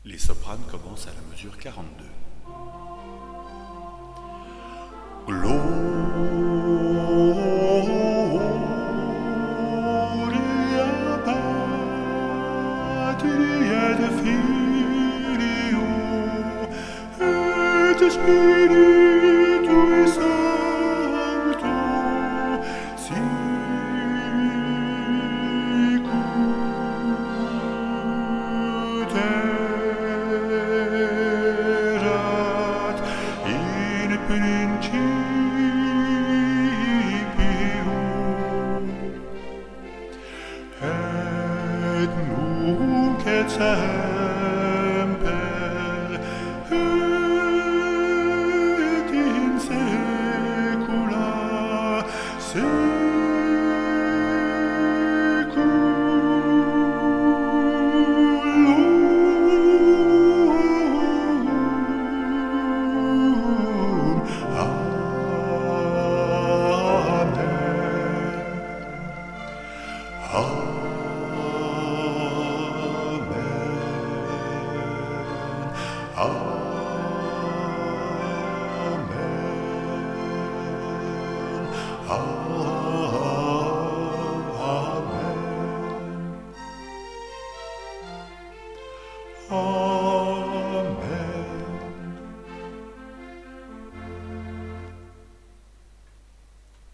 Les sopranes commencent à la mesure 42. Gloria Patri et Filio et Spiritui Sancto sicut erat in principio et nunc et semper et in saecula saeculum. Amen.